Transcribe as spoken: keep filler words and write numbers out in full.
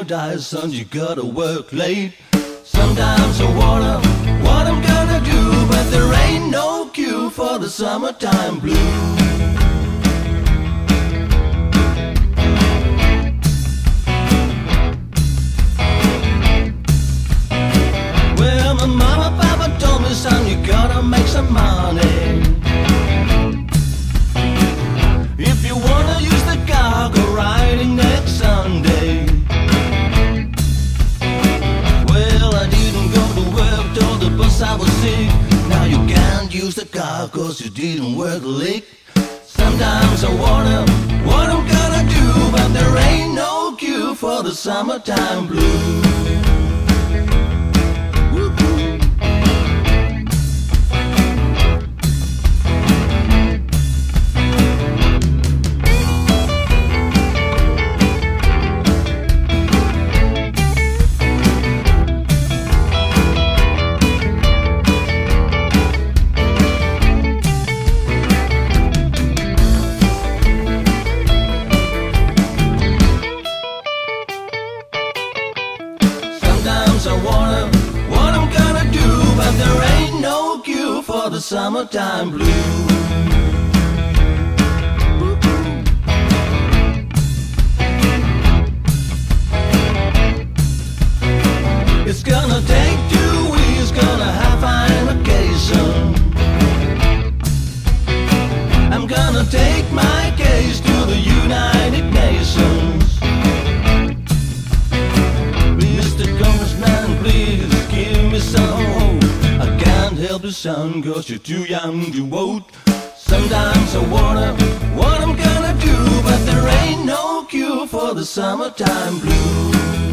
die, son, you gotta work late. Sometimes I wonder what I'm gonna do, but there ain't no cure for the summertime blues. Well, my mama, papa told me, son, you gotta make some money. If you wanna use the car, go riding next Sunday. Well, I didn't go to work, told the bus I was sick. Now you can't use the car cause you didn't work late. Sometimes I wonder what I'm gonna do, but there ain't no cure for the summertime blues. Sometimes I wonder what I'm gonna do, but there ain't no cure for the summertime blues. It's gonna take two weeks, gonna have an occasion. I'm gonna take my case to the United Nations. Please give me some hope. I can't help the sun cause you're too young to vote. Sometimes I wonder what I'm gonna do, but there ain't no cure for the summertime blues.